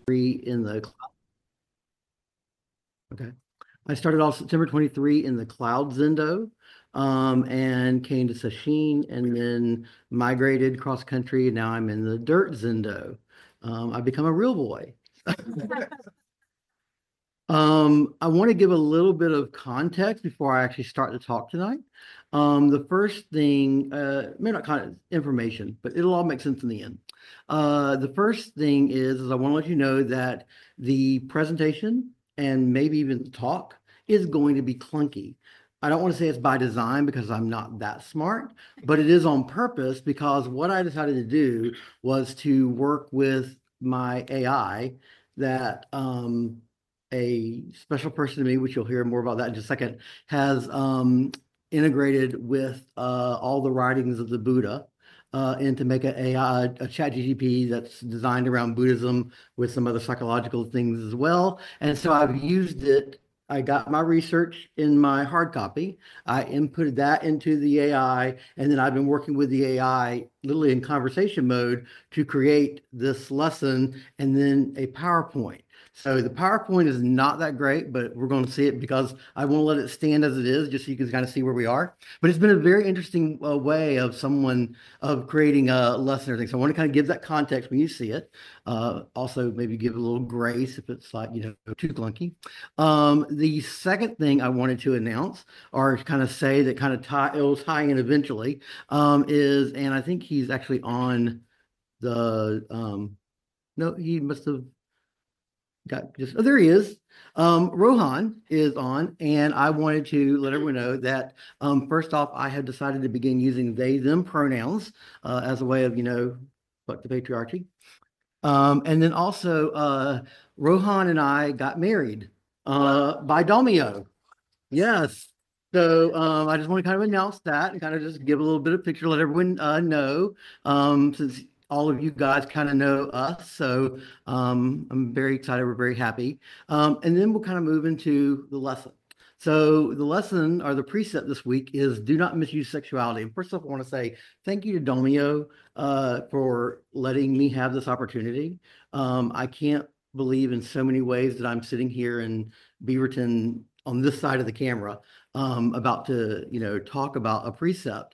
in the okay. I started off September 23 in the Cloud Zendo, and came to Sacheen and then migrated cross country. And now I'm in the Dirt Zendo. I've become a real boy. I want to give a little bit of context before I actually start the talk tonight. The first thing, maybe not kind of information, but it'll all make sense in the end. The first thing is I want to let you know that the presentation and maybe even the talk is going to be clunky. I don't want to say it's by design because I'm not that smart, but it is on purpose because what I decided to do was to work with my AI that a special person to me, which you'll hear more about that in just a second, has integrated with all the writings of the Buddha and to make a chat GTP that's designed around Buddhism with some other psychological things as well. And so I've used it. I got my research in my hard copy. I inputted that into the AI, and then I've been working with the AI literally in conversation mode to create this lesson and then a PowerPoint. So the PowerPoint is not that great, but we're going to see it because I won't let it stand as it is, just so you can kind of see where we are. But it's been a very interesting way of creating a lesson or everything. So I want to kind of give that context when you see it. Also, maybe give a little grace if it's like, too clunky. The second thing I wanted to announce or kind of say that kind of it'll tie in eventually, and I think he's actually on no, he must have there he is. Rohan is on, and I wanted to let everyone know that first off, I have decided to begin using they, them pronouns as a way of, fuck the patriarchy. And then also, Rohan and I got married by Domio. Yes. So I just want to kind of announce that and kind of just give a little bit of picture, let everyone know, since all of you guys kind of know us. So I'm very excited. We're very happy. And then we'll kind of move into the lesson. So the lesson or the precept this week is do not misuse sexuality. And first off, I want to say thank you to Domio for letting me have this opportunity. I can't believe in so many ways that I'm sitting here in Beaverton on this side of the camera about to talk about a precept.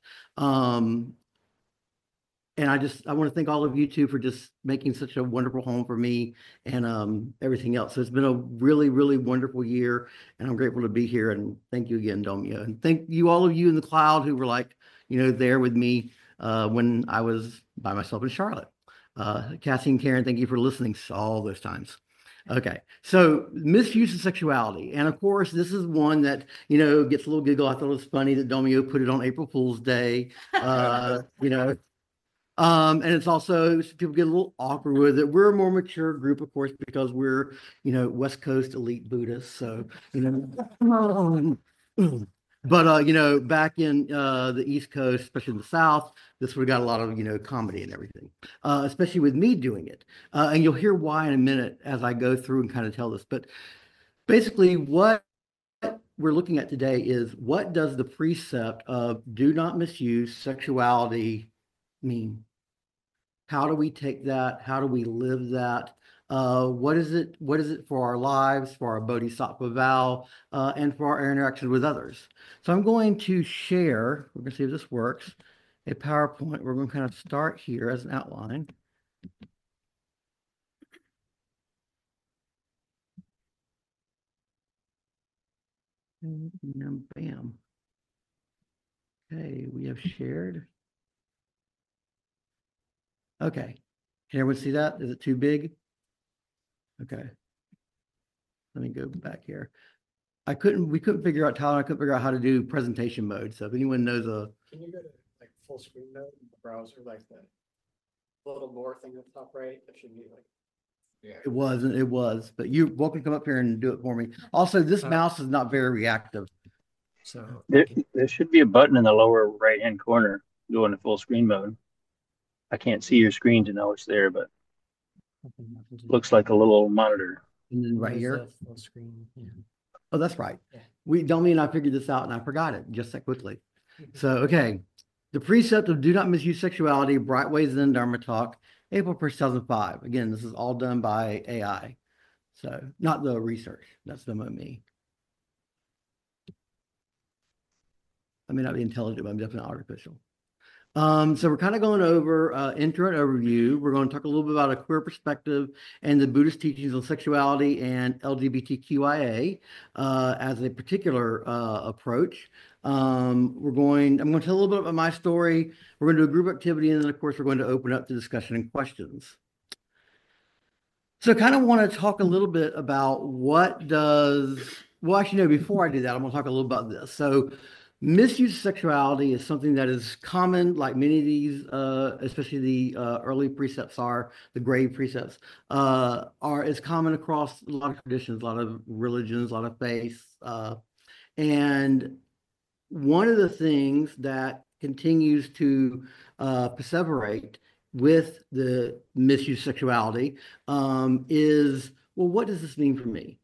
And I want to thank all of you too for just making such a wonderful home for me and everything else. So it's been a really, really wonderful year, and I'm grateful to be here. And thank you again, Domio. And thank you, all of you in the cloud who were like, there with me when I was by myself in Charlotte. Cassie and Karen, thank you for listening all those times. Okay, so misuse of sexuality. And of course, this is one that, gets a little giggle. I thought it was funny that Domio put it on April Fool's Day. And it's also, people get a little awkward with it. We're a more mature group, of course, because we're, West Coast elite Buddhists. So, but, back in the East Coast, especially in the South, this would have got a lot of, comedy and everything, especially with me doing it. And you'll hear why in a minute as I go through and kind of tell this. But basically, what we're looking at today is what does the precept of do not misuse sexuality mean? How do we take that? How do we live that? What is it for our lives, for our bodhisattva vow, and for our interaction with others? So I'm going to share, we're going to see if this works, a PowerPoint. We're going to kind of start here as an outline. And bam. Okay, we have shared. Okay. Can everyone see that? Is it too big? Okay. Let me go back here. We couldn't figure out, Tyler, I couldn't figure out how to do presentation mode. So if anyone knows Can you go to like full screen mode in the browser, like the little more thing at the top right? That should be like. Yeah. It was, but you're welcome to come up here and do it for me. Also, this mouse is not very reactive. So there should be a button in the lower right-hand corner going to full screen mode. I can't see your screen to know it's there, but looks like a little monitor. And then right here. Full screen. Yeah. Oh, that's right. Yeah. Dominic and I figured this out and I forgot it just that quickly. So, okay. The precept of do not misuse sexuality, Brightway Zen Dharma talk, April 1st, 2005. Again, this is all done by AI. So not the research, that's done by me. I may not be intelligent, but I'm definitely artificial. So we're kind of going over intro and overview. We're going to talk a little bit about a queer perspective and the Buddhist teachings on sexuality and LGBTQIA as a particular approach. I'm going to tell a little bit about my story. We're going to do a group activity, and then of course we're going to open up to discussion and questions. So I kind of want to talk a little bit about well, actually, no, before I do that, I'm going to talk a little about this. So misuse of sexuality is something that is common, like many of these, especially the early precepts the grave precepts, is common across a lot of traditions, a lot of religions, a lot of faiths. And one of the things that continues to perseverate with the misuse of sexuality is, well, what does this mean for me?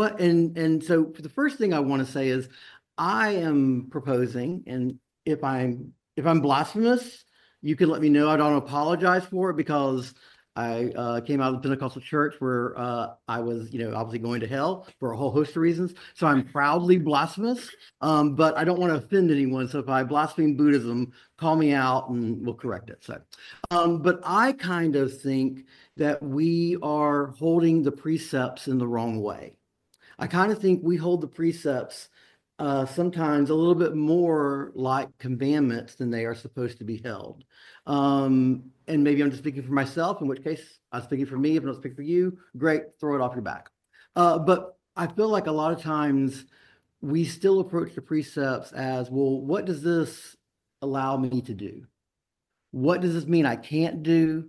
So the first thing I want to say is I am proposing, and if I'm blasphemous, you can let me know. I don't apologize for it because I came out of the Pentecostal church where I was, obviously going to hell for a whole host of reasons. So I'm proudly blasphemous, but I don't want to offend anyone. So if I blaspheme Buddhism, call me out and we'll correct it. So, but I kind of think that we are holding the precepts in the wrong way. I kind of think we hold the precepts sometimes a little bit more like commandments than they are supposed to be held. And maybe I'm just speaking for myself, in which case I'm speaking for me. If I don't speak for you, great, throw it off your back. But I feel like a lot of times we still approach the precepts as, well, what does this allow me to do? What does this mean I can't do?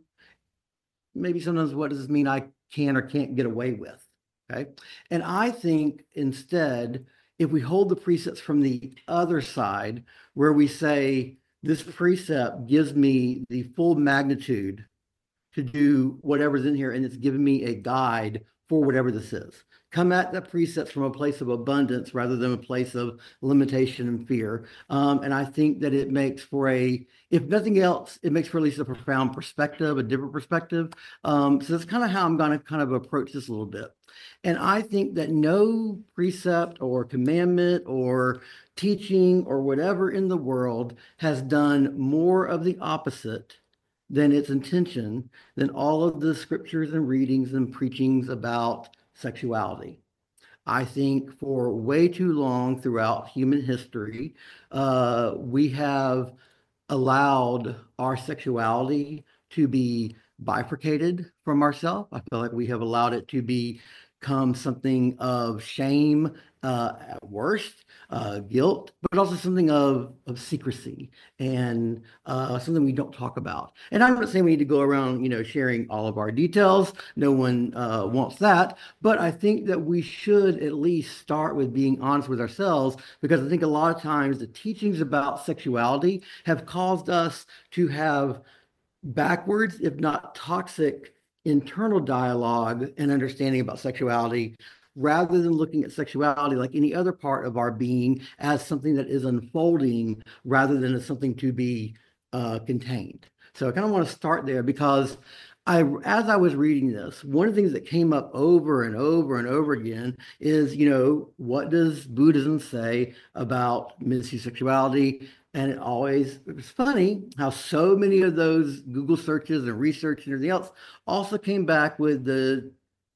Maybe sometimes what does this mean I can or can't get away with? Okay. And I think instead, if we hold the precepts from the other side, where we say, this precept gives me the full magnitude to do whatever's in here, and it's giving me a guide for whatever this is. Come at the precepts from a place of abundance rather than a place of limitation and fear. And I think that it makes for if nothing else, it makes for at least a profound perspective, a different perspective. So that's kind of how I'm going to kind of approach this a little bit. And I think that no precept or commandment or teaching or whatever in the world has done more of the opposite than its intention, than all of the scriptures and readings and preachings about sexuality. I think for way too long throughout human history, we have allowed our sexuality to be bifurcated from ourselves. I feel like we have allowed it to become something of shame at worst, guilt, but also something of secrecy and something we don't talk about. And I'm not saying we need to go around, sharing all of our details. No one wants that. But I think that we should at least start with being honest with ourselves, because I think a lot of times the teachings about sexuality have caused us to have backwards, if not toxic, internal dialogue and understanding about sexuality, rather than looking at sexuality like any other part of our being as something that is unfolding rather than as something to be contained. So I kind of want to start there because as I was reading this, one of the things that came up over and over and over again is, what does Buddhism say about misuse sexuality? And it was funny how so many of those Google searches and research and everything else also came back with the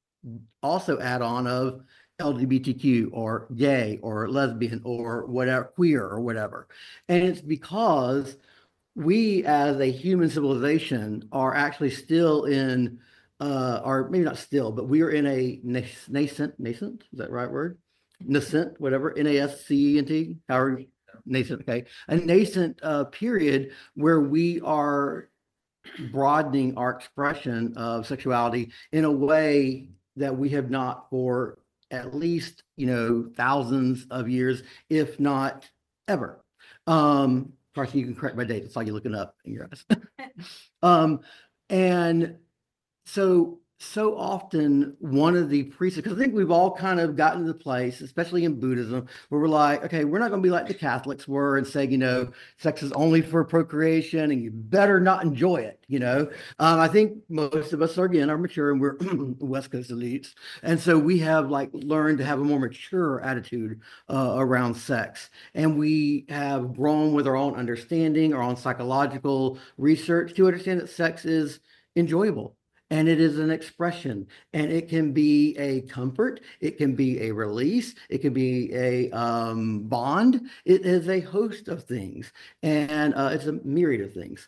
also add-on of LGBTQ or gay or lesbian or whatever, queer or whatever. And it's because we as a human civilization are actually still in, or maybe not still, but we are in a nascent, is that the right word? Nascent, whatever, NASCENT, however, nascent, okay. A nascent period where we are broadening our expression of sexuality in a way that we have not for at least, thousands of years, if not ever. Carson, you can correct my date. It's like you're looking up in your eyes. And so so often one of the precepts, because I think we've all kind of gotten to the place, especially in Buddhism, where we're like, okay, we're not going to be like the Catholics were and say, sex is only for procreation and you better not enjoy it. I think most of us are, again, are mature and we're West Coast elites. And so we have like learned to have a more mature attitude around sex. And we have grown with our own understanding, our own psychological research to understand that sex is enjoyable. And it is an expression, and it can be a comfort, it can be a release, it can be a bond. It is a host of things, and it's a myriad of things.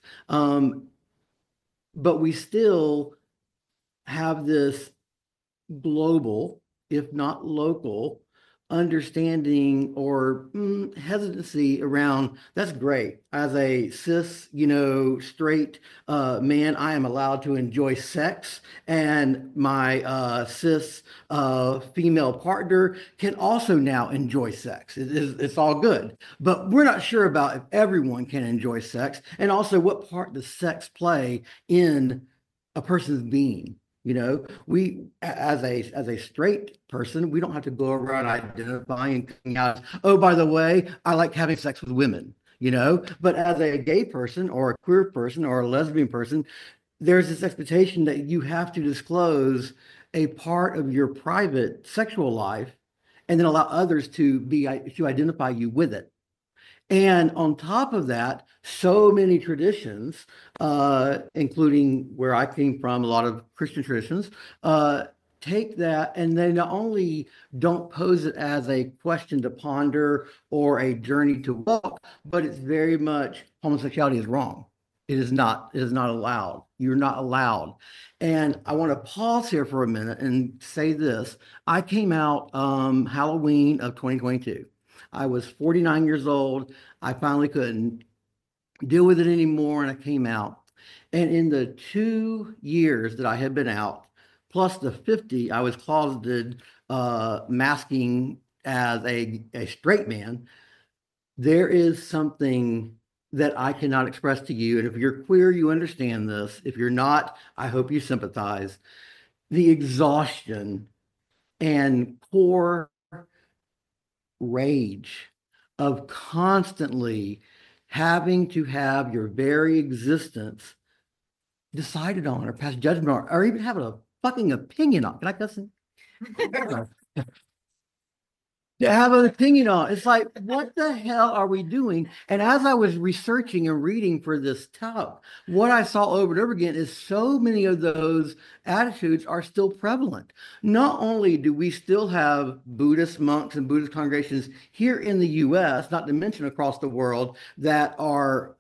But we still have this global, if not local, understanding or hesitancy around that's great. As a cis, straight man, I am allowed to enjoy sex, and my cis female partner can also now enjoy sex. It's all good, but we're not sure about if everyone can enjoy sex, and also what part does sex play in a person's being. We as a straight person, we don't have to go around identifying and coming out, oh, by the way, I like having sex with women, But as a gay person or a queer person or a lesbian person, there's this expectation that you have to disclose a part of your private sexual life and then allow others to identify you with it. And on top of that, so many traditions, including where I came from, a lot of Christian traditions, take that and they not only don't pose it as a question to ponder or a journey to walk, but it's very much homosexuality is wrong. It is not allowed. You're not allowed. And I want to pause here for a minute and say this. I came out Halloween of 2022. I was 49 years old. I finally couldn't deal with it anymore, and I came out. And in the 2 years that I had been out, plus the 50 I was closeted, masking as a straight man, there is something that I cannot express to you. And if you're queer, you understand this. If you're not, I hope you sympathize. The exhaustion and core rage of constantly having to have your very existence decided on or pass judgment on, or even having a fucking opinion on. Can I cuss? To have an opinion on. It's like, what the hell are we doing? And as I was researching and reading for this talk, what I saw over and over again is so many of those attitudes are still prevalent. Not only do we still have Buddhist monks and Buddhist congregations here in the US, not to mention across the world, that are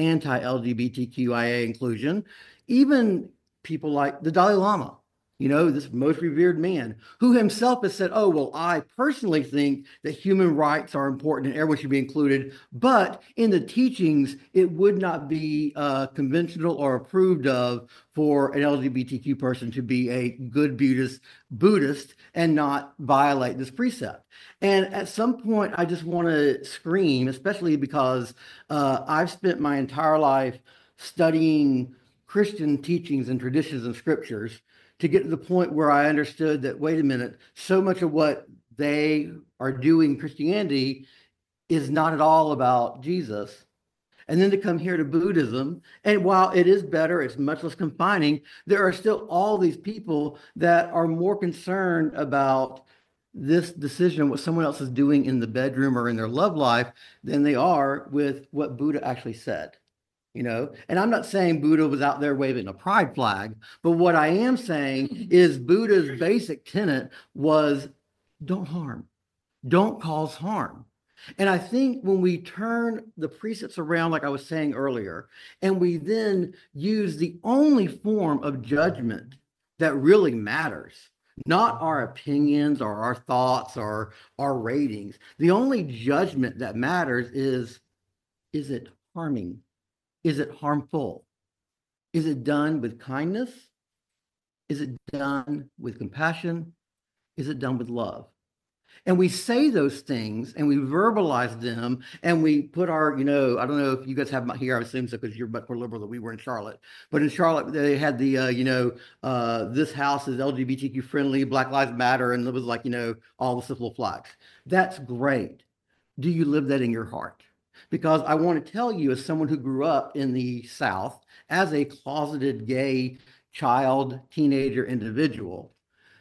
anti-LGBTQIA inclusion, even people like the Dalai Lama, this most revered man who himself has said, oh, well, I personally think that human rights are important and everyone should be included. But in the teachings, it would not be conventional or approved of for an LGBTQ person to be a good Buddhist and not violate this precept. And at some point, I just want to scream, especially because I've spent my entire life studying Christian teachings and traditions and scriptures to get to the point where I understood that, wait a minute, so much of what they are doing Christianity is not at all about Jesus. And then to come here to Buddhism, and while it is better, it's much less confining, there are still all these people that are more concerned about this decision, what someone else is doing in the bedroom or in their love life, than they are with what Buddha actually said. And I'm not saying Buddha was out there waving a pride flag, but what I am saying is Buddha's basic tenet was don't harm, don't cause harm. And I think when we turn the precepts around, like I was saying earlier, and we then use the only form of judgment that really matters, not our opinions or our thoughts or our ratings, the only judgment that matters is it harming? Is it harmful? Is it done with kindness? Is it done with compassion? Is it done with love? And we say those things and we verbalize them and we put our, I don't know if you guys have them here, I assume so because you're much more liberal than we were in Charlotte. But in Charlotte, they had the, this house is LGBTQ friendly, Black Lives Matter, and it was like, all the little flags. That's great. Do you live that in your heart? Because I want to tell you, as someone who grew up in the South as a closeted gay child, teenager, individual,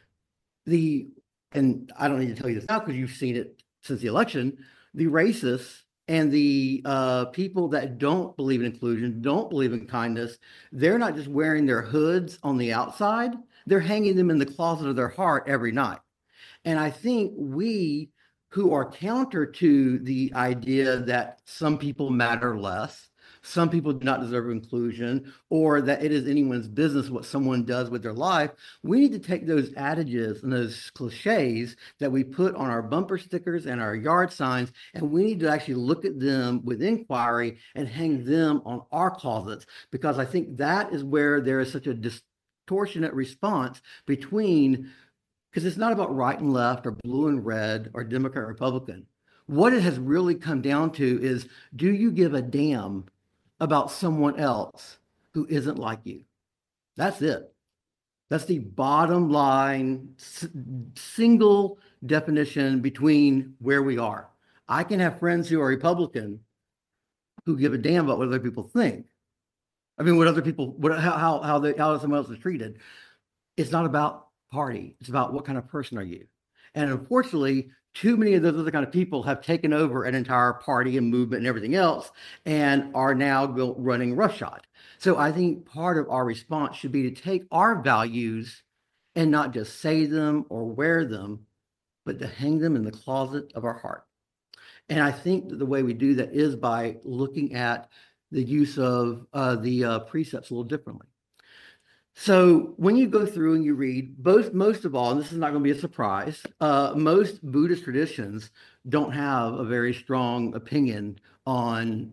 and I don't need to tell you this now because you've seen it since the election, the racists and the people that don't believe in inclusion, don't believe in kindness, they're not just wearing their hoods on the outside, they're hanging them in the closet of their heart every night. And I think we who are counter to the idea that some people matter less, some people do not deserve inclusion, or that it is anyone's business what someone does with their life, we need to take those adages and those cliches that we put on our bumper stickers and our yard signs, and we need to actually look at them with inquiry and hang them on our closets, because I think that is where there is such a distortionate response between, because it's not about right and left or blue and red or Democrat, Republican. What it has really come down to is, do you give a damn about someone else who isn't like you? That's it. That's the bottom line, single definition between where we are. I can have friends who are Republican who give a damn about what other people think. I mean, what other people, how someone else is treated. It's not about party. It's about what kind of person are you? And unfortunately, too many of those other kind of people have taken over an entire party and movement and everything else and are now running roughshod. So I think part of our response should be to take our values and not just say them or wear them, but to hang them in the closet of our heart. And I think that the way we do that is by looking at the use of the precepts a little differently. So when you go through and you read, most of all, and this is not going to be a surprise, most Buddhist traditions don't have a very strong opinion on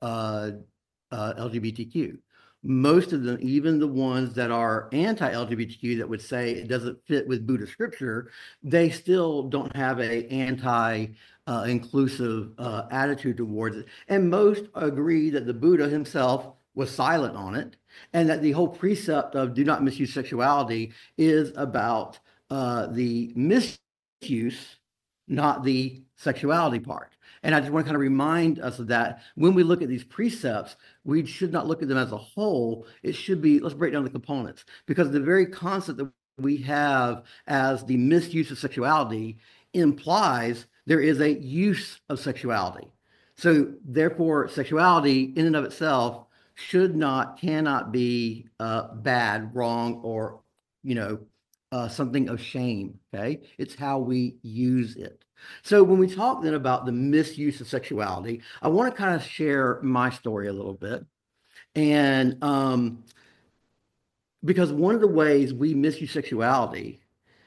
LGBTQ. Most of them, even the ones that are anti-LGBTQ that would say it doesn't fit with Buddhist scripture, they still don't have a anti-inclusive attitude towards it. And most agree that the Buddha himself was silent on it, and that the whole precept of do not misuse sexuality is about the misuse, not the sexuality part. And I just want to kind of remind us of that. When we look at these precepts, we should not look at them as a whole. It should be, let's break down the components, because the very concept that we have as the misuse of sexuality implies there is a use of sexuality. So therefore, sexuality in and of itself cannot be bad, wrong, or, something of shame, okay? It's how we use it. So when we talk then about the misuse of sexuality, I want to kind of share my story a little bit. And because one of the ways we misuse sexuality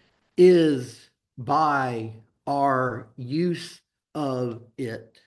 is by our use of it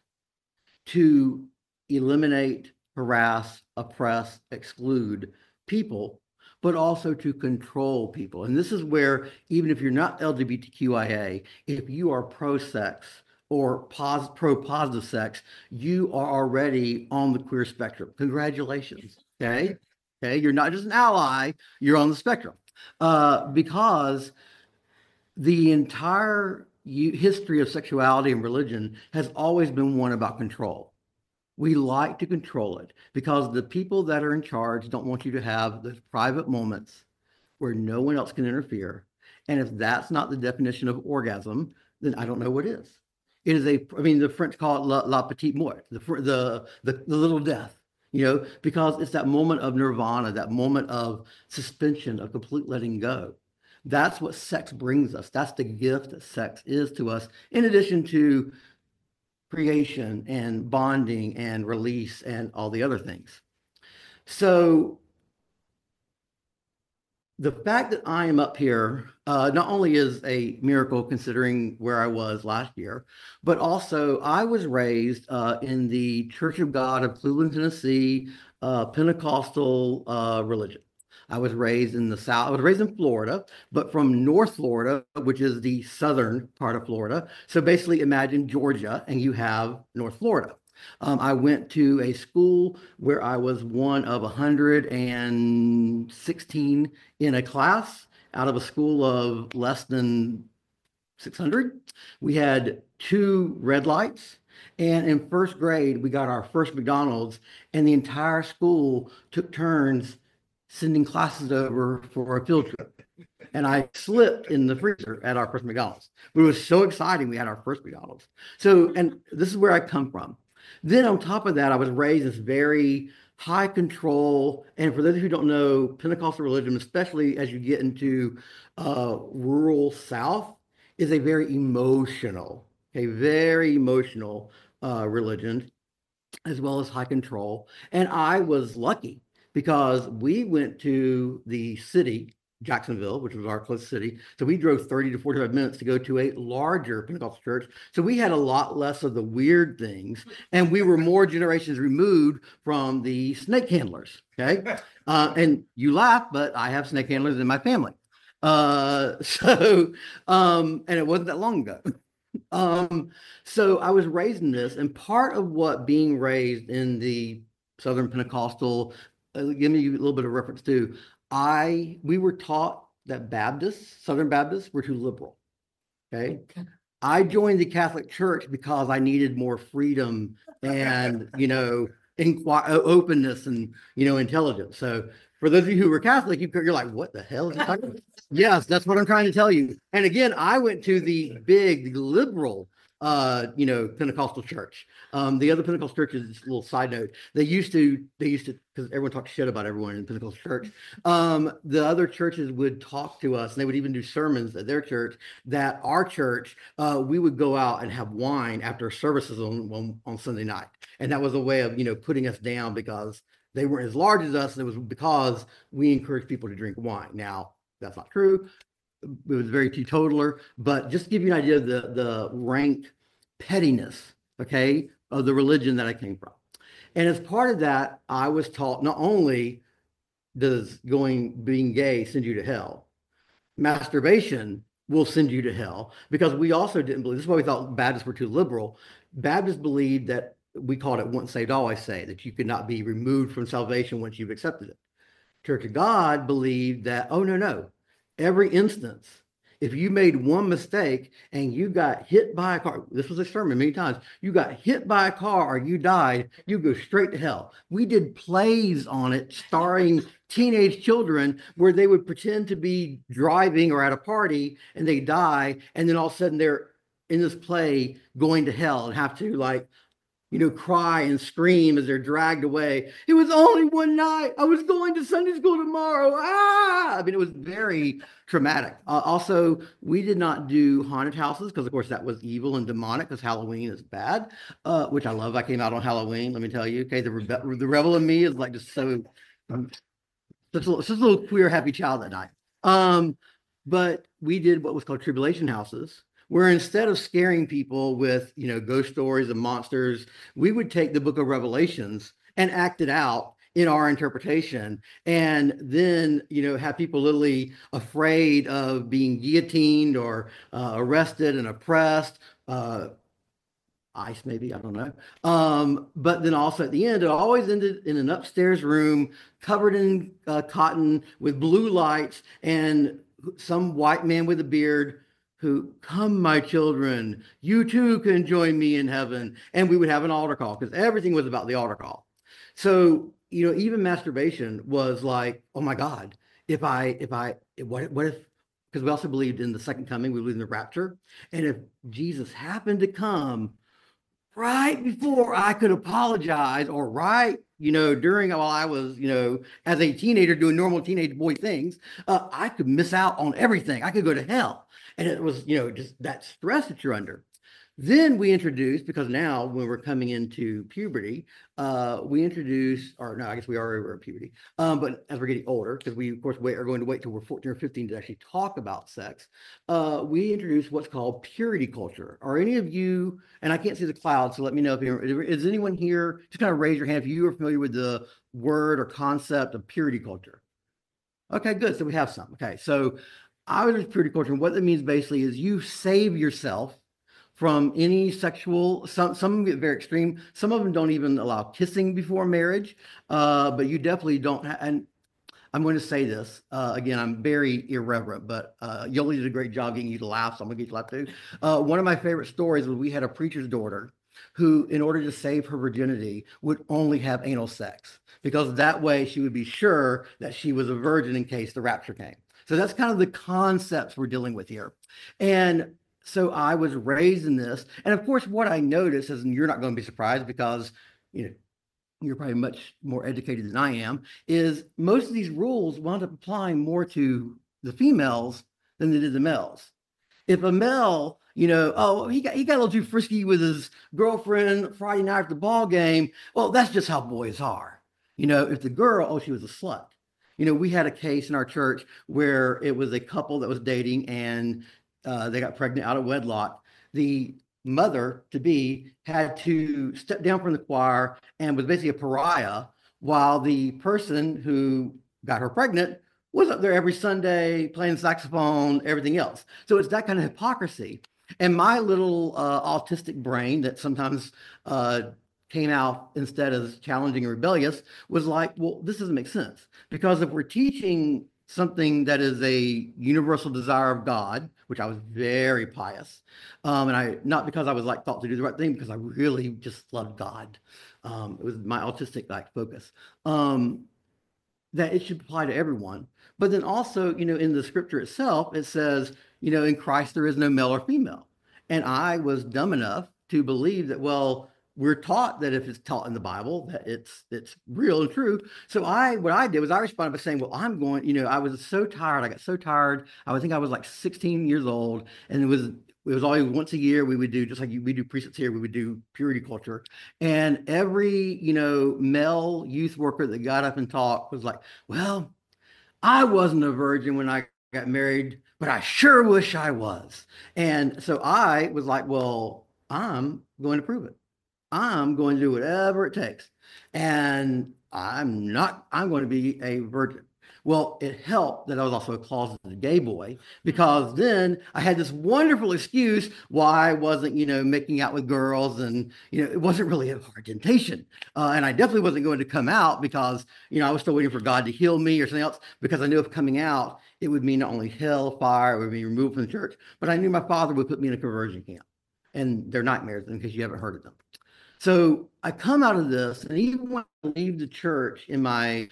to eliminate, harass, oppress, exclude people, but also to control people. And this is where, even if you're not LGBTQIA, if you are pro-sex or pro-positive sex, you are already on the queer spectrum. Congratulations, okay? Okay, you're not just an ally, you're on the spectrum. Because the entire history of sexuality and religion has always been one about control. We like to control it because the people that are in charge don't want you to have those private moments where no one else can interfere. And if that's not the definition of orgasm, then I don't know what is. It is the French call it la petite mort, the little death, because it's that moment of nirvana, that moment of suspension, of complete letting go. That's what sex brings us. That's the gift that sex is to us, in addition to creation and bonding and release and all the other things. So the fact that I am up here not only is a miracle considering where I was last year, but also I was raised in the Church of God of Cleveland, Tennessee, Pentecostal religion. I was raised in the South. I was raised in Florida, but from North Florida, which is the southern part of Florida. So basically, imagine Georgia, and you have North Florida. I went to a school where I was one of 116 in a class out of a school of less than 600. We had 2 red lights. And in first grade, we got our first McDonald's, and the entire school took turns sending classes over for a field trip. And I slipped in the freezer at our first McDonald's. But it was so exciting. We had our first McDonald's. So, and this is where I come from. Then on top of that, I was raised in this very high control. And for those who don't know, Pentecostal religion, especially as you get into rural South, is a very emotional, religion, as well as high control. And I was lucky because we went to the city, Jacksonville, which was our closest city. So we drove 30 to 45 minutes to go to a larger Pentecostal church. So we had a lot less of the weird things, and we were more generations removed from the snake handlers. Okay. And you laugh, but I have snake handlers in my family. And it wasn't that long ago. So I was raised in this, and part of what being raised in the Southern Pentecostal, give me a little bit of reference to, we were taught that Southern Baptists were too liberal. Okay. I joined the Catholic Church because I needed more freedom and, openness and, intelligence. So for those of you who were Catholic, you're like, what the hell is he talking about? Yes, that's what I'm trying to tell you. And again, I went to the big liberal, Pentecostal church. The other Pentecostal churches, just a little side note, they used to, because everyone talks shit about everyone in Pentecostal church. The other churches would talk to us, and they would even do sermons at their church. That our church, we would go out and have wine after services on Sunday night, and that was a way of putting us down because they weren't as large as us, and it was because we encouraged people to drink wine. Now, that's not true. It was very teetotaler, but just to give you an idea of the rank pettiness, okay, of the religion that I came from. And as part of that, I was taught not only does being gay send you to hell, masturbation will send you to hell, because we also didn't believe, this is why we thought Baptists were too liberal. Baptists believed that, we called it once saved, always saved, that you could not be removed from salvation once you've accepted it. Church of God believed that, oh, no. Every instance, if you made one mistake and you got hit by a car, this was a sermon many times, you got hit by a car or you died, you go straight to hell. We did plays on it starring teenage children where they would pretend to be driving or at a party and they die. And then all of a sudden they're in this play going to hell and have to cry and scream as they're dragged away. It was only one night. I was going to Sunday school tomorrow. I mean, it was very traumatic. Also, we did not do haunted houses because, of course, that was evil and demonic because Halloween is bad, which I love. I came out on Halloween, let me tell you. Okay, the rebel in me is like just so, such a little queer, happy child that night. But we did what was called tribulation houses, where instead of scaring people with, ghost stories and monsters, we would take the book of Revelations and act it out in our interpretation. And then, have people literally afraid of being guillotined or arrested and oppressed, ice maybe, I don't know. But then also at the end, it always ended in an upstairs room covered in cotton with blue lights and some white man with a beard who, come, my children, you too can join me in heaven. And we would have an altar call because everything was about the altar call. So, even masturbation was like, oh my God, what if, because we also believed in the second coming, we believed in the rapture. And if Jesus happened to come right before I could apologize or during while I was, as a teenager doing normal teenage boy things, I could miss out on everything. I could go to hell. And it was, just that stress that you're under. Then we introduced, because now when we're coming into puberty, we introduce, or no, I guess we already were in puberty, but as we're getting older, because we, of course, are going to wait till we're 14 or 15 to actually talk about sex, we introduce what's called purity culture. Are any of you, and I can't see the cloud, so let me know if is anyone here, just kind of raise your hand if you are familiar with the word or concept of purity culture. Okay, good. So we have some. Okay, so I was just purity culture. And what that means basically is you save yourself from any sexual. Some of them get very extreme. Some of them don't even allow kissing before marriage. But you definitely don't. And I'm going to say this again. I'm very irreverent, but Yoli did a great job getting you to laugh, so I'm going to get you to laugh too. One of my favorite stories was we had a preacher's daughter who, in order to save her virginity, would only have anal sex because that way she would be sure that she was a virgin in case the rapture came. So that's kind of the concepts we're dealing with here. And so I was raised in this. And of course, what I noticed is, and you're not going to be surprised because, you know, you're probably much more educated than I am, is most of these rules wound up applying more to the females than they did the males. If a male, oh, he got a little too frisky with his girlfriend Friday night at the ball game, well, that's just how boys are. If the girl, oh, she was a slut. We had a case in our church where it was a couple that was dating and they got pregnant out of wedlock. The mother to be had to step down from the choir and was basically a pariah, while the person who got her pregnant was up there every Sunday playing saxophone, everything else. So it's that kind of hypocrisy. And my little autistic brain that sometimes came out instead as challenging and rebellious was like, well, this doesn't make sense. Because if we're teaching something that is a universal desire of God, which I was very pious, and I not because I was like thought to do the right thing, because I really just loved God. It was my autistic like focus. That it should apply to everyone. But then also, in the scripture itself, it says, in Christ there is no male or female. And I was dumb enough to believe that, well, we're taught that if it's taught in the Bible, that it's real and true. So what I did was I responded by saying, well, I'm going, I was so tired. I got so tired. I think I was like 16 years old, and it was always once a year we would do, just like we do precepts here, we would do purity culture. And every, male youth worker that got up and talked was like, well, I wasn't a virgin when I got married, but I sure wish I was. And so I was like, well, I'm going to prove it. I'm going to do whatever it takes. And I'm going to be a virgin. Well, it helped that I was also a closeted gay boy, because then I had this wonderful excuse why I wasn't, making out with girls. And, it wasn't really a hard temptation. And I definitely wasn't going to come out because, I was still waiting for God to heal me or something else, because I knew if coming out, it would mean not only hellfire, it would be removed from the church, but I knew my father would put me in a conversion camp. And they're nightmares in case you haven't heard of them. So I come out of this, and even when I leave the church in my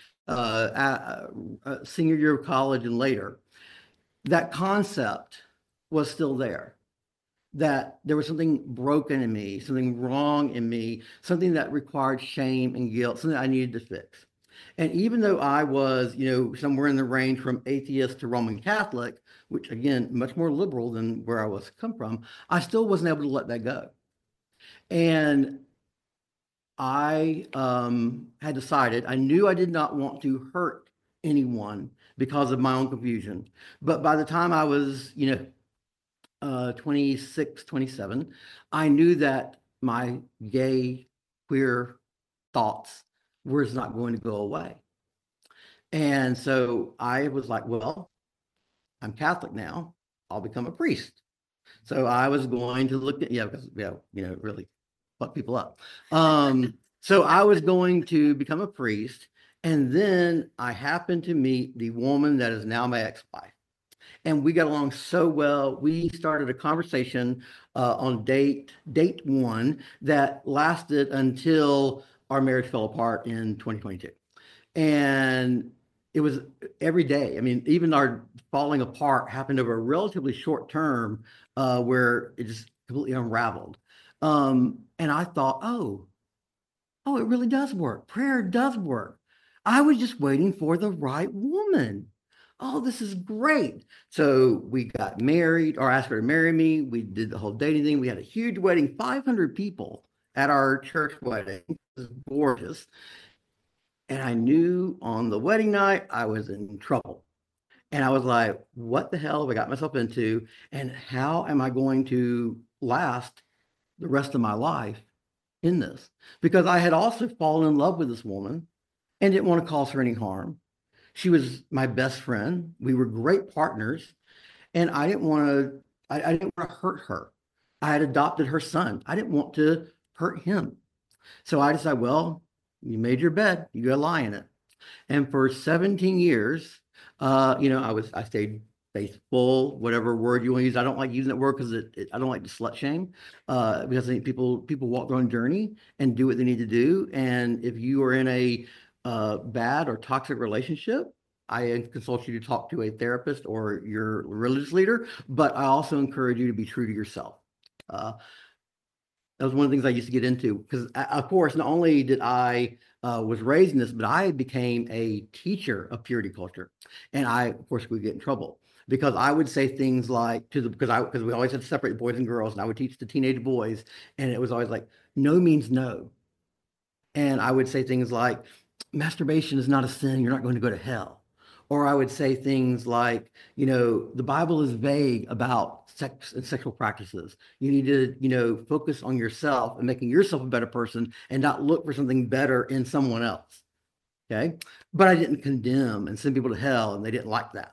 senior year of college and later, that concept was still there. That there was something broken in me, something wrong in me, something that required shame and guilt, something I needed to fix. And even though I was, somewhere in the range from atheist to Roman Catholic, which again, much more liberal than where I was come from, I still wasn't able to let that go. And I had decided, I knew I did not want to hurt anyone because of my own confusion. But by the time I was, 26, 27, I knew that my gay, queer thoughts was not going to go away. And so I was like, well, I'm Catholic now. I'll become a priest. So I was going to look at, because, really fuck people up. So I was going to become a priest. And then I happened to meet the woman that is now my ex-wife. And we got along so well. We started a conversation on date one that lasted until our marriage fell apart in 2022. And it was every day. I mean, even our falling apart happened over a relatively short term where it just completely unraveled. And I thought, oh, it really does work. Prayer does work. I was just waiting for the right woman. Oh, this is great. So we got married, or asked her to marry me. We did the whole dating thing. We had a huge wedding, 500 people at our church wedding. It was gorgeous. And I knew on the wedding night I was in trouble. And I was like, what the hell have I got myself into? And how am I going to last the rest of my life in this? Because I had also fallen in love with this woman and didn't want to cause her any harm. She was my best friend. We were great partners, and I didn't want to hurt her. I had adopted her son. I didn't want to hurt him. So I decided, well, you made your bed, you go lie in it. And for 17 years, I stayed faithful, whatever word you want to use. I don't like using that word because I don't like to slut shame, because I think people walk their own journey and do what they need to do. And if you are in a bad or toxic relationship, I consult you to talk to a therapist or your religious leader, but I also encourage you to be true to yourself. Uh, that was one of the things I used to get into because, of course, not only did I was raised in this, but I became a teacher of purity culture, and of course, would get in trouble because I would say things like because we always had to separate boys and girls, and I would teach the teenage boys, and it was always like no means no, and I would say things like masturbation is not a sin, you're not going to go to hell. Or I would say things like, the Bible is vague about sex and sexual practices. You need to, focus on yourself and making yourself a better person and not look for something better in someone else. Okay. But I didn't condemn and send people to hell, and they didn't like that.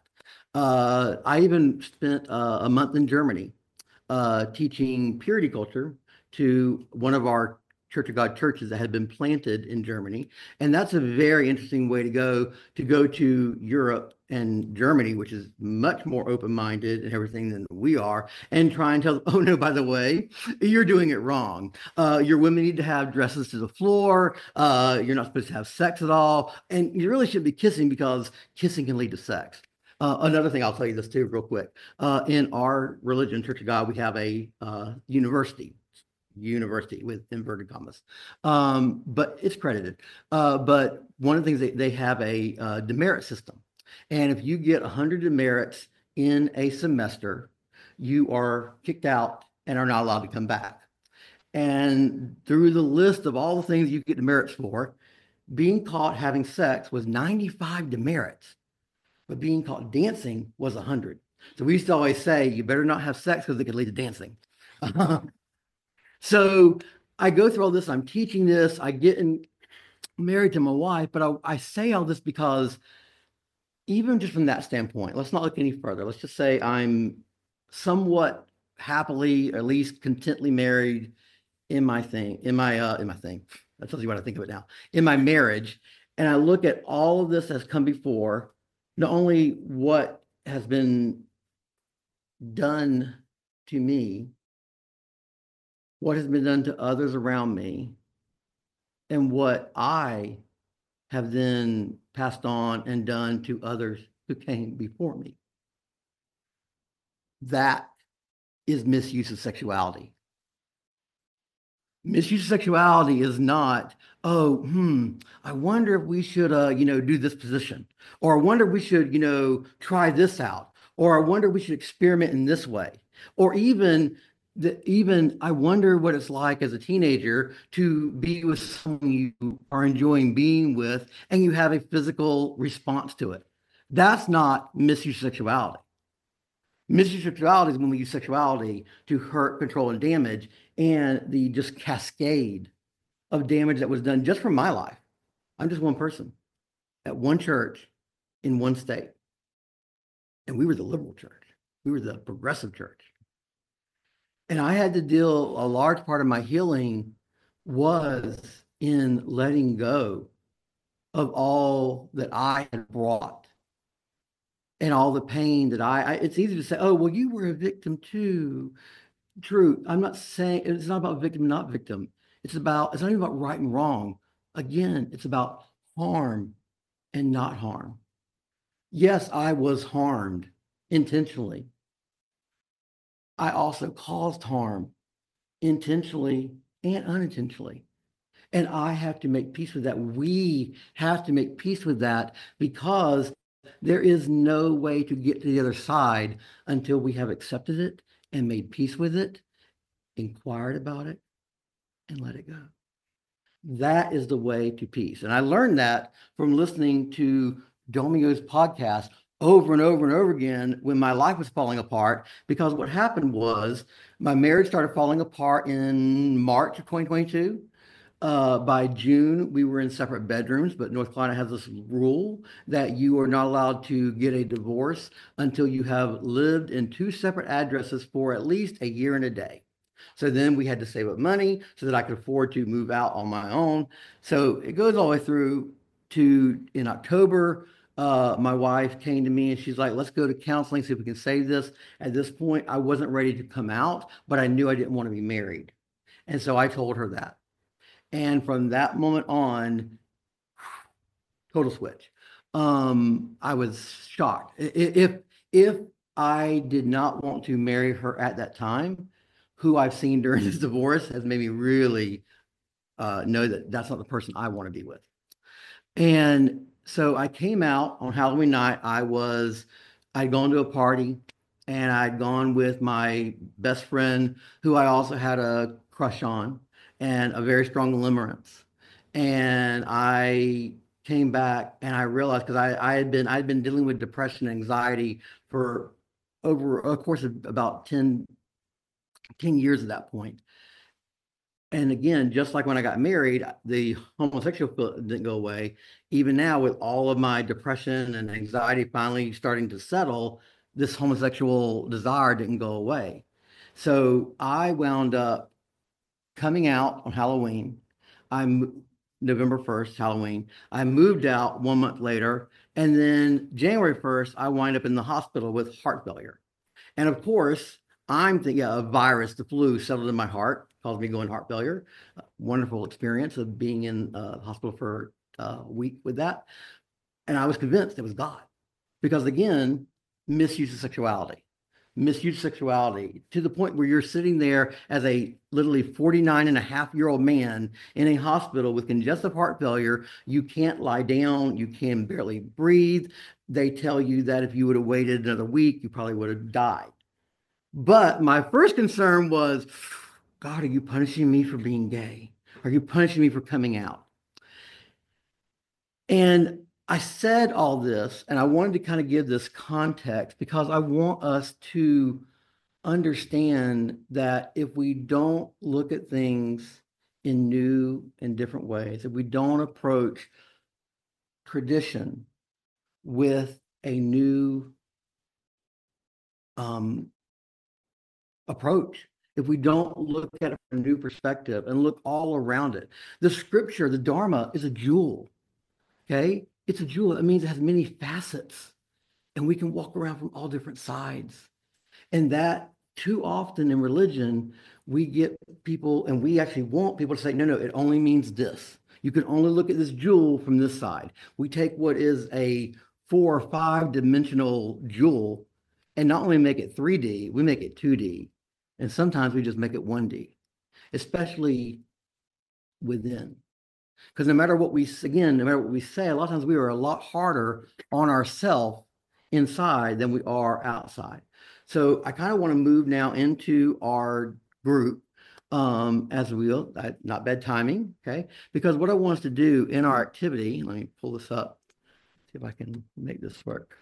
I even spent a month in Germany teaching purity culture to one of our Church of God churches that had been planted in Germany. And that's a very interesting way to go to Europe and Germany, which is much more open-minded and everything than we are, and try and tell them, oh no, by the way, you're doing it wrong. Your women need to have dresses to the floor. You're not supposed to have sex at all. And you really shouldn't be kissing because kissing can lead to sex. Another thing, I'll tell you this too, real quick. In our religion, Church of God, we have a university with inverted commas, but it's credited. But one of the things they have a demerit system, and if you get 100 demerits in a semester, you are kicked out and are not allowed to come back. And through the list of all the things you get demerits for, being caught having sex was 95 demerits, but being caught dancing was 100. So we used to always say, you better not have sex because it could lead to dancing. So I go through all this, I'm teaching this, I get married to my wife, but I say all this because even just from that standpoint, let's not look any further. Let's just say I'm somewhat happily, at least contently married in my thing. That tells you what I think of it now. In my marriage, and I look at all of this that's come before, not only what has been done to me, what has been done to others around me, and what I have then passed on and done to others who came before me. That is misuse of sexuality. Misuse of sexuality is not, I wonder if we should, do this position, or I wonder if we should, try this out, or I wonder if we should experiment in this way, or even I wonder what it's like as a teenager to be with someone you are enjoying being with and you have a physical response to it. That's not misuse of sexuality. Misuse of sexuality is when we use sexuality to hurt, control, and damage, and the just cascade of damage that was done just from my life. I'm just one person at one church in one state. And we were the liberal church. We were the progressive church. And I had to deal, a large part of my healing was in letting go of all that I had brought and all the pain that it's easy to say, oh, well, you were a victim too. True. I'm not saying it's not about victim, not victim. It's not even about right and wrong. Again, it's about harm and not harm. Yes, I was harmed intentionally. I also caused harm intentionally and unintentionally. And I have to make peace with that. We have to make peace with that because there is no way to get to the other side until we have accepted it and made peace with it, inquired about it, and let it go. That is the way to peace. And I learned that from listening to Domio's podcast over and over and over again when my life was falling apart, because what happened was my marriage started falling apart in March of 2022. By June, we were in separate bedrooms, but North Carolina has this rule that you are not allowed to get a divorce until you have lived in two separate addresses for at least a year and a day. So then we had to save up money so that I could afford to move out on my own. So it goes all the way through to in October. My wife came to me and she's like, let's go to counseling, see if we can save this. At this point, I wasn't ready to come out, but I knew I didn't want to be married. And so I told her that. And from that moment on, total switch. I was shocked. If I did not want to marry her at that time, who I've seen during this divorce has made me really know that that's not the person I want to be with. And so I came out on Halloween night. I'd gone to a party and I'd gone with my best friend who I also had a crush on and a very strong limerence. And I came back and I realized because I'd been dealing with depression and anxiety for over a course of about 10 years at that point. And again, just like when I got married, the homosexual didn't go away. Even now, with all of my depression and anxiety finally starting to settle, this homosexual desire didn't go away. So I wound up coming out on Halloween. I'm November 1st, Halloween. I moved out 1 month later. And then January 1st, I wind up in the hospital with heart failure. And of course, I'm thinking a virus, the flu settled in my heart, caused me going heart failure. Wonderful experience of being in hospital for a week with that. And I was convinced it was God. Because again, misuse of sexuality. Misuse of sexuality to the point where you're sitting there as a literally 49-and-a-half-year-old man in a hospital with congestive heart failure. You can't lie down. You can barely breathe. They tell you that if you would have waited another week, you probably would have died. But my first concern was, God, are you punishing me for being gay? Are you punishing me for coming out? And I said all this, and I wanted to kind of give this context because I want us to understand that if we don't look at things in new and different ways, if we don't approach tradition with a new approach, if we don't look at it from a new perspective and look all around it, the scripture, the Dharma, is a jewel. Okay, it's a jewel. It means it has many facets, and we can walk around from all different sides. And that too often in religion, we get people, and we actually want people to say, no, it only means this. You can only look at this jewel from this side. We take what is a 4 or 5 dimensional jewel and not only make it 3D, we make it 2D. And sometimes we just make it 1D, especially within. Because no matter what we say, a lot of times we are a lot harder on ourselves inside than we are outside. So I kind of want to move now into our group as we'll, not bad timing, okay? Because what I want us to do in our activity, let me pull this up, see if I can make this work.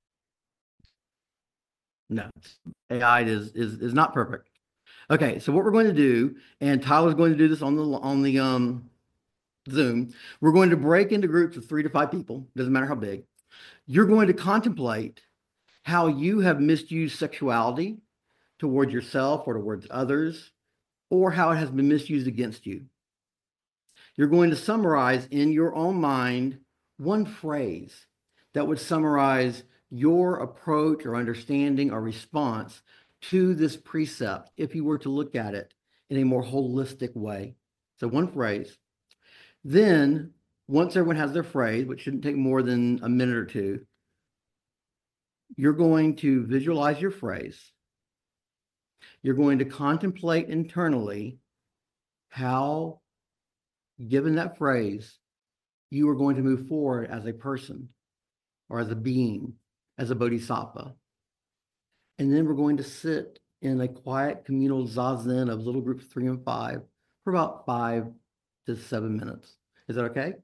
No, AI is not perfect. Okay, so what we're going to do, and Tyler's going to do this on the Zoom, we're going to break into groups of 3 to 5 people, doesn't matter how big. You're going to contemplate how you have misused sexuality towards yourself or towards others, or how it has been misused against you. You're going to summarize in your own mind one phrase that would summarize your approach or understanding or response to this precept if you were to look at it in a more holistic way. So one phrase. Then, once everyone has their phrase, which shouldn't take more than a minute or two, you're going to visualize your phrase. You're going to contemplate internally how, given that phrase, you are going to move forward as a person or as a being, as a bodhisattva. And then we're going to sit in a quiet communal zazen of little groups 3 and 5 for about 5 to 7 minutes. Is that okay?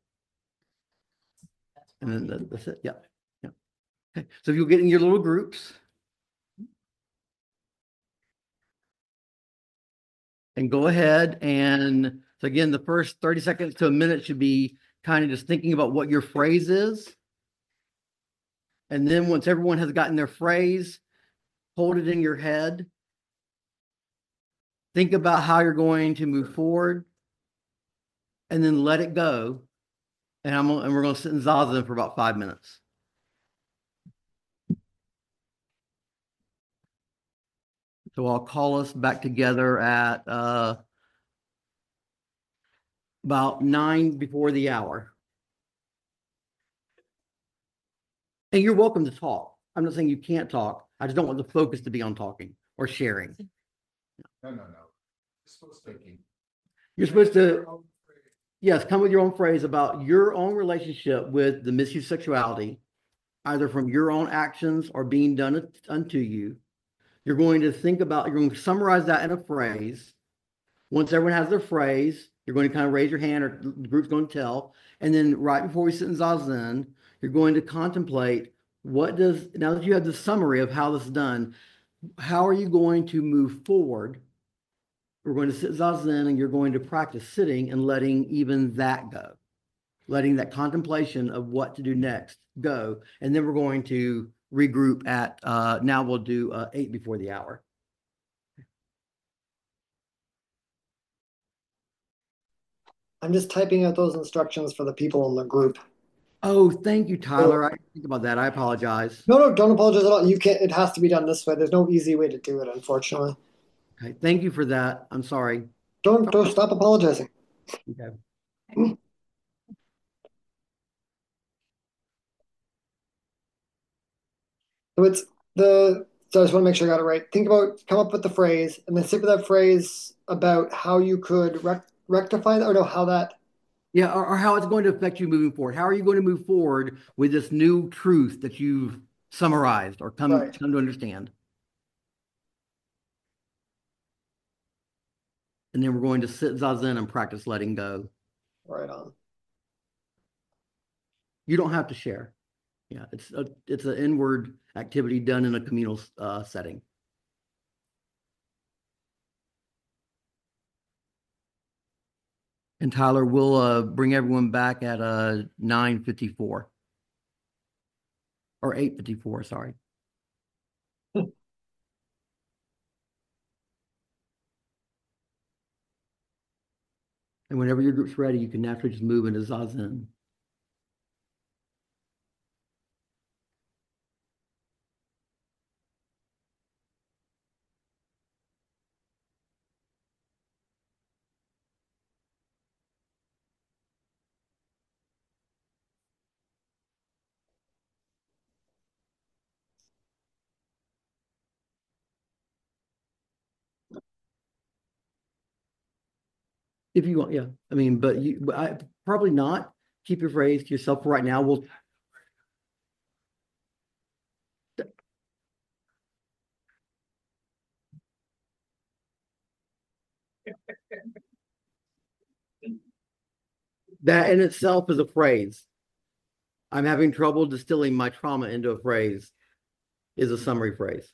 And then that's it. Yeah. Yeah. Okay. So if you'll get in your little groups and go ahead and So again, the first 30 seconds to a minute should be kind of just thinking about what your phrase is. And then once everyone has gotten their phrase, hold it in your head. Think about how you're going to move forward and then let it go. And we're going to sit in Zazen for about 5 minutes. So I'll call us back together at about 9 before the hour. And you're welcome to talk. I'm not saying you can't talk. I just don't want the focus to be on talking or sharing. No. Supposed thinking. You're supposed to, yes, come with your own phrase about your own relationship with the misuse of sexuality, either from your own actions or being done unto you. You're going to think about, you're going to summarize that in a phrase. Once everyone has their phrase, you're going to kind of raise your hand or the group's going to tell. And then right before we sit in Zazen, you're going to contemplate now that you have the summary of how this is done, how are you going to move forward? We're going to sit Zazen and you're going to practice sitting and letting even that go, letting that contemplation of what to do next go. And then we're going to regroup at, now we'll do 8 before the hour. I'm just typing out those instructions for the people in the group. Oh, thank you, Tyler. I didn't think about that. I apologize. No, don't apologize at all. You can't, it has to be done this way. There's no easy way to do it, unfortunately. Okay, thank you for that. I'm sorry. Don't stop apologizing. Okay. So so I just want to make sure I got it right. Come up with the phrase and then sit with that phrase about how you could rectify that, or no, how that. Yeah, or how it's going to affect you moving forward. How are you going to move forward with this new truth that you've summarized or come Right. to understand? And then we're going to sit Zazen and practice letting go. Right on. You don't have to share. Yeah, it's an inward activity done in a communal setting. And Tyler, we'll bring everyone back at 9:54 or 8:54. Sorry. And whenever your group's ready, you can naturally just move into Zazen. If you want, yeah. I mean, but I probably not. Keep your phrase to yourself for right now. We'll that in itself is a phrase. I'm having trouble distilling my trauma into a phrase is a summary phrase.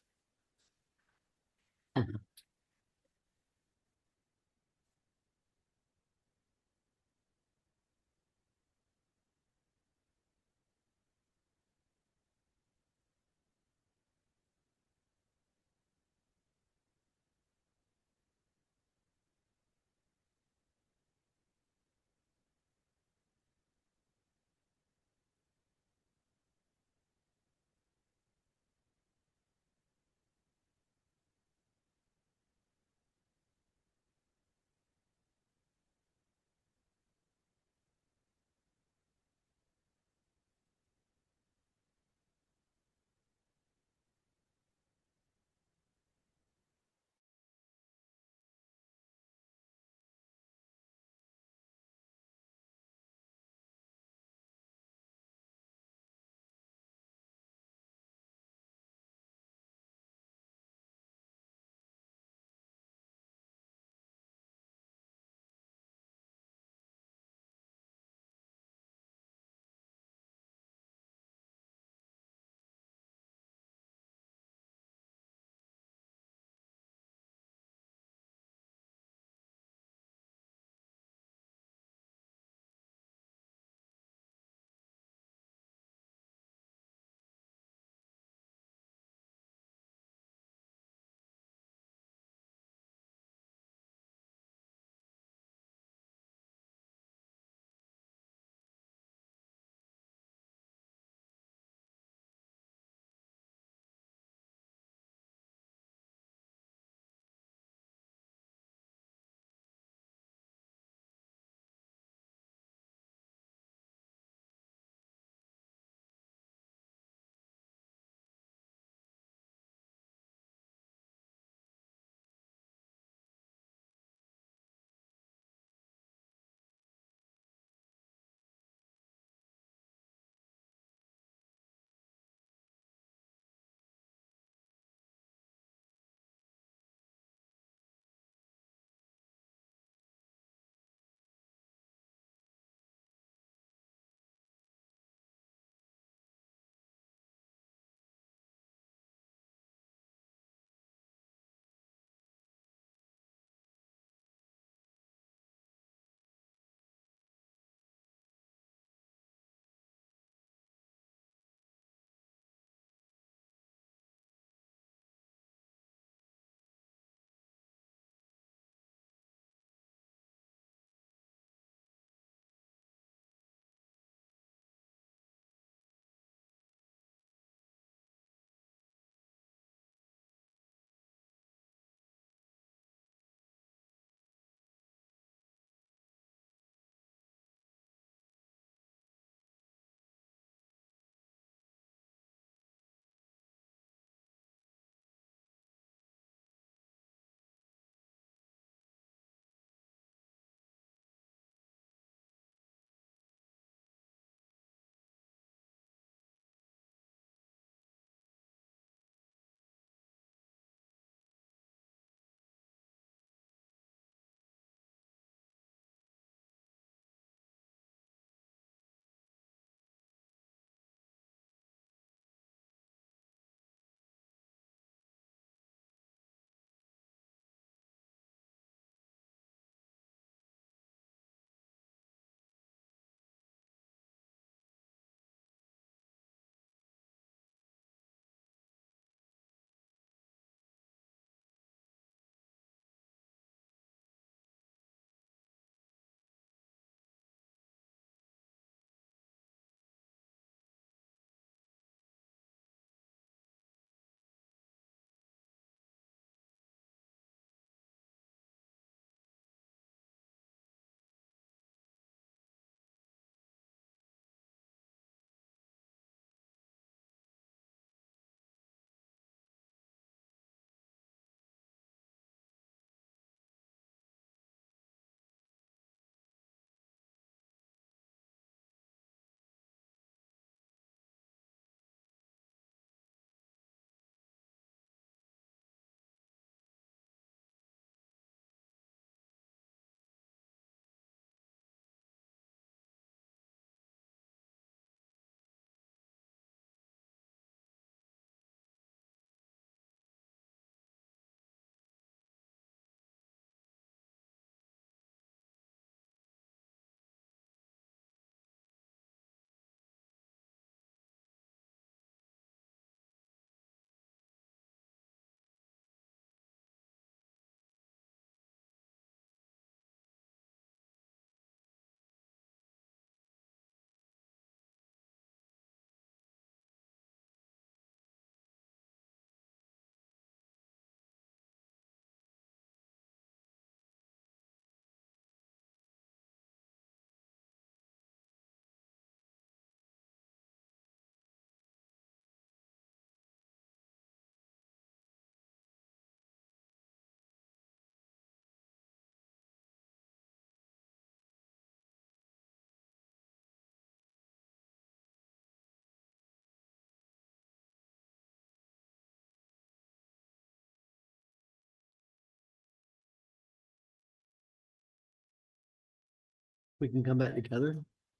We can come back together.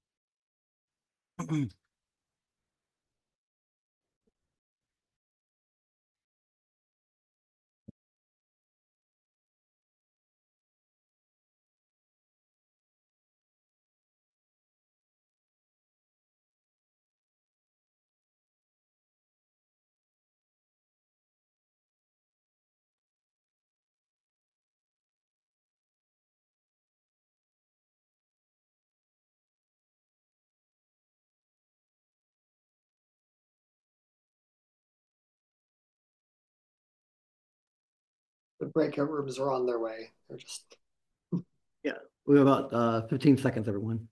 The breakout rooms are on their way. They're just We have about 15 seconds, everyone.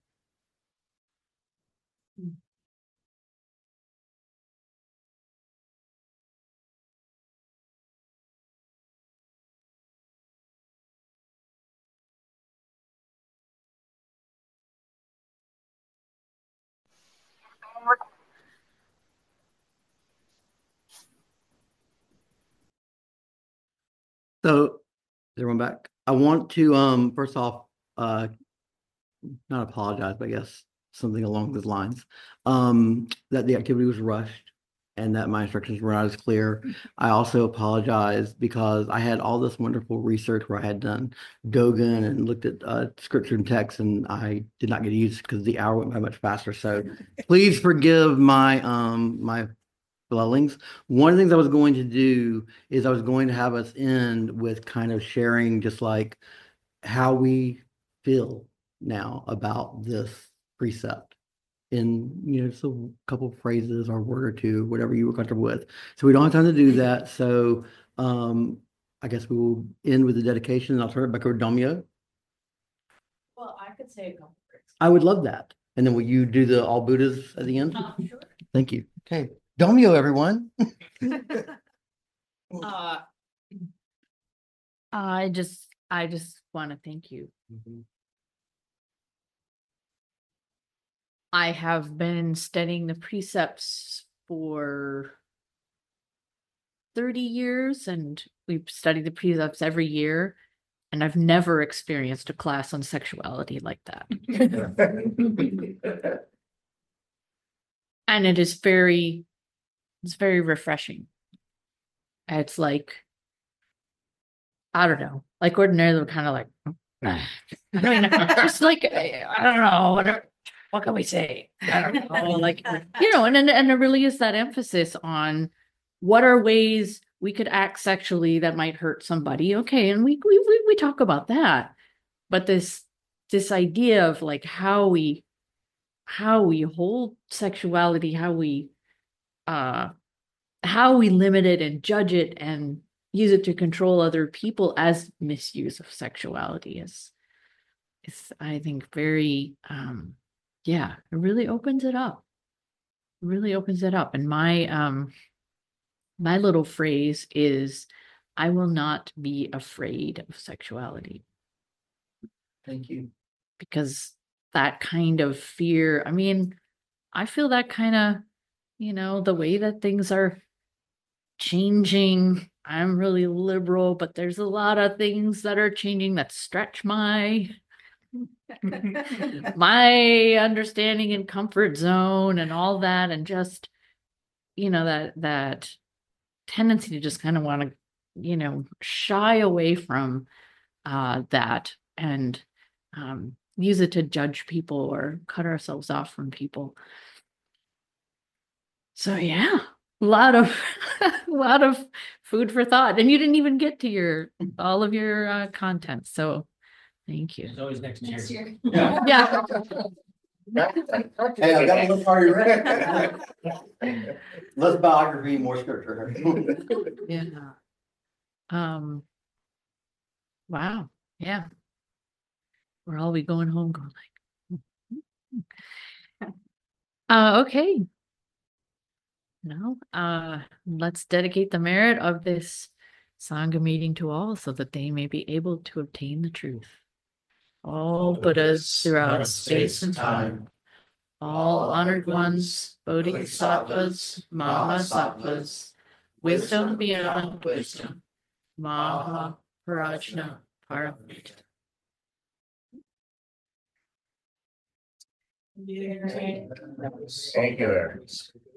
So, is everyone back? I want to first off not apologize, but I guess something along those lines. That the activity was rushed and that my instructions were not as clear. I also apologize because I had all this wonderful research where I had done Dogen and looked at scripture and text, and I did not get to use it because the hour went by much faster. So please forgive my my Blellings. One of the things I was going to do is I was going to have us end with kind of sharing just like how we feel now about this precept in, just a couple of phrases or a word or two, whatever you were comfortable with. So we don't have time to do that. So I guess we will end with the dedication and I'll turn it back over to Domio. Well, I could say a couple words. I would love that. And then will you do the all Buddhas at the end? Sure. Thank you. Okay. Domio, everyone. I just want to thank you. I have been studying the precepts for 30 years, and we've studied the precepts every year, and I've never experienced a class on sexuality like that. And it's very refreshing. It's like, I don't know, like ordinarily we're kind of like, I mean, just like, I don't know, what can we say? I don't know, like, and it really is that emphasis on what are ways we could act sexually that might hurt somebody. Okay, and we talk about that, but this idea of like how we hold sexuality, how we limit it and judge it and use it to control other people as misuse of sexuality is I think very it really opens it up. It really opens it up. And my little phrase is, I will not be afraid of sexuality. Thank you. Because that kind of fear, I mean, I feel that kind of, the way that things are changing. I'm really liberal, but there's a lot of things that are changing that stretch my understanding and comfort zone and all that, and just that tendency to just kind of want to shy away from that and use it to judge people or cut ourselves off from people. So yeah, a lot of food for thought, and you didn't even get to all of your content. So thank you. It's always next year. Yeah. Hey, I got a little party ready. Less biography, more scripture. Yeah. Wow. Yeah. We're all be going home going like, okay. No, let's dedicate the merit of this Sangha meeting to all so that they may be able to obtain the truth. All Buddhas throughout space and time, all honored ones, bodhisattvas, mahasattvas, wisdom beyond wisdom, Maha Prajna Paramita. Thank you.